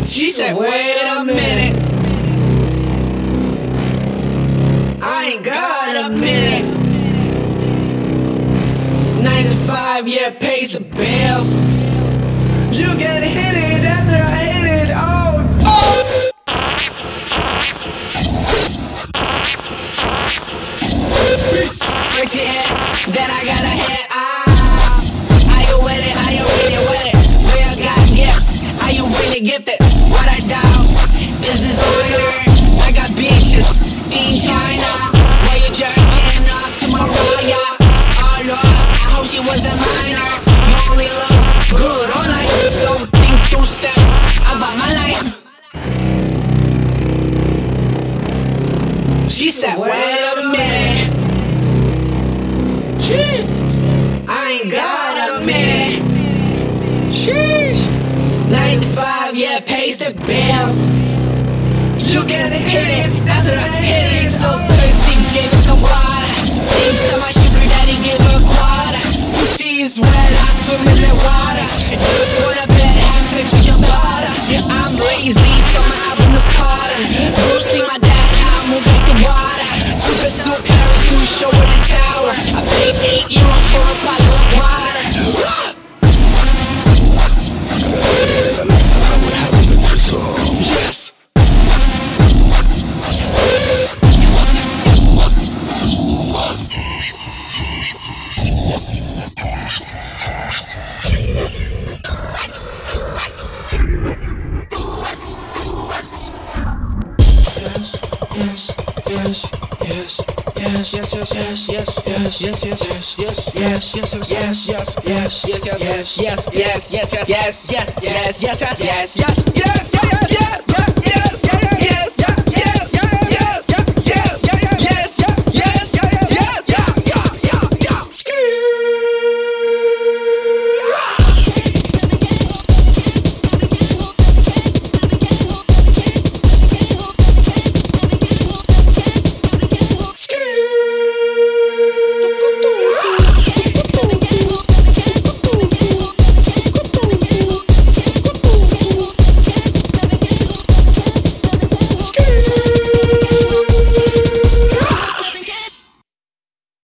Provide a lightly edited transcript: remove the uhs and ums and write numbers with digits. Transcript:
She said, wait a minute, I ain't got a minute. 9 to 5, yeah, pays the bills. You get hit it after I hit it, oh. First you hit, then I gotta hit, Are you with it, are you really with it? Do you got gifts, are you really gifted? What I doubt is designer. I got bitches in China. Why you jerking off to Mariah? Oh Lord, I hope she was a minor. You only look good all night. Don't think two-step about my life. She said, wait a minute, I ain't got a minute. Sheesh. 9 to 5, yeah, pays the bills. You can hit it after I hit it. So thirsty, gave it some water. Thinks that my sugar daddy gave her a quarter. Pussy is wet, I swim in the water. I just wanna bet, have sex with your daughter. I'm lazy, so my album is harder. Bruce Lee, my dad, how I move like the water. Took her to Paris to show her the tower. I paid €8 for a bottle of water. Yes. Yes.